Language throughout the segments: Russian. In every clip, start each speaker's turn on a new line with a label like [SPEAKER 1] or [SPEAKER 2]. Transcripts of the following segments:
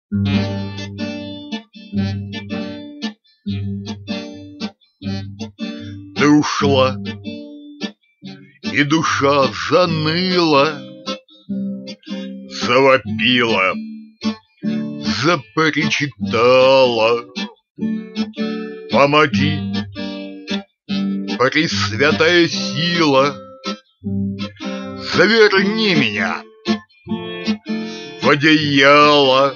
[SPEAKER 1] Ты ушла, и душа заныла, завопила, запричитала. Помоги, пресвятая сила, заверни меня в одеяло,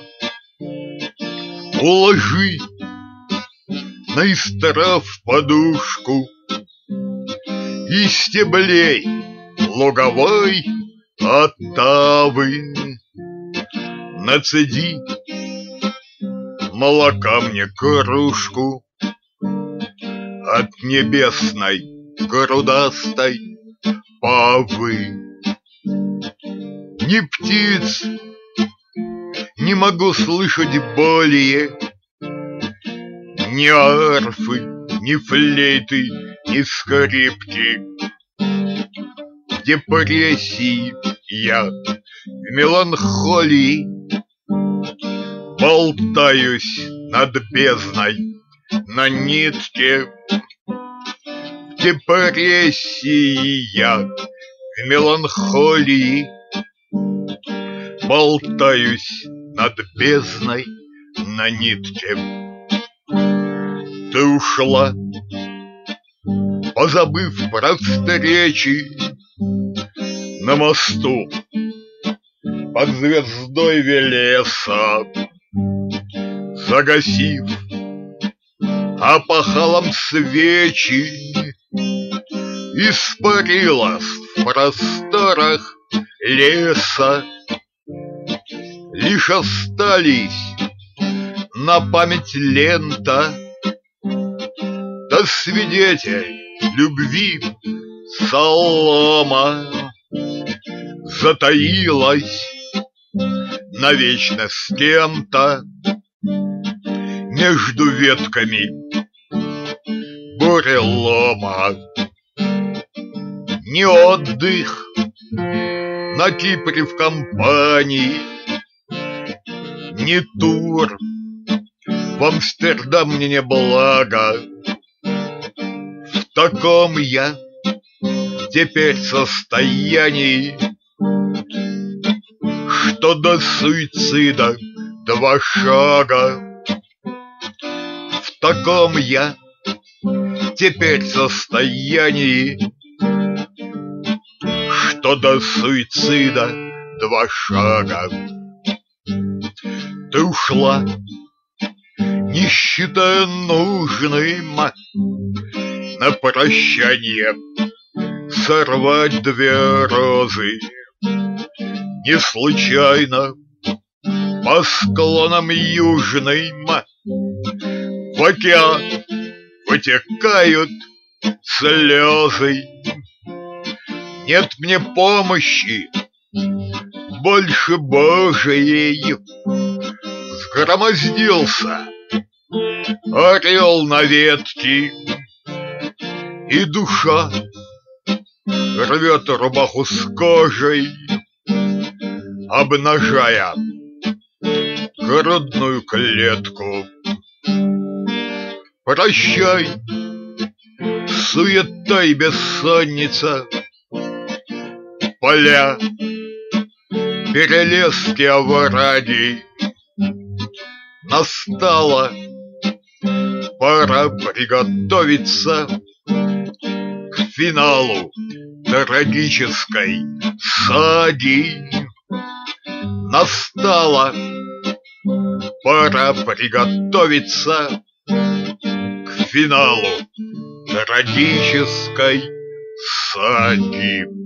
[SPEAKER 1] уложи на истрав подушку и стеблей луговой оттавы. Нацеди молока мне кружку от небесной грудастой павы. Ни птиц не могу слышать более, ни арфы, ни флейты, ни скрипки. В депрессии я, в меланхолии, болтаюсь над бездной на нитке. В депрессии я, в меланхолии, болтаюсь над бездной на нитке. Ты ушла, позабыв про встречи на мосту под звездой Велеса, загасив опахалом свечи, испарилась в просторах леса. Лишь остались на память лента да свидетель любви солома. Затаилась навечно с кем-то между ветками бурелома. Не отдых на Кипре в компании, не тур в Амстердам мне не благо. В таком я теперь состоянии, что до суицида 2 шага. В таком я теперь состоянии, что до суицида 2 шага. Ты ушла, не считая нужным на прощанье сорвать 2 розы. Не случайно по склонам южным в океан вытекают слезы. Нет мне помощи больше Божией. Сгромоздился орел на ветке, и душа рвет рубаху с кожей, обнажая грудную клетку. Прощай, суета и бессонница, поля, перелески, овраги. Настала пора приготовиться к финалу трагической саги. Настала пора приготовиться к финалу трагической саги.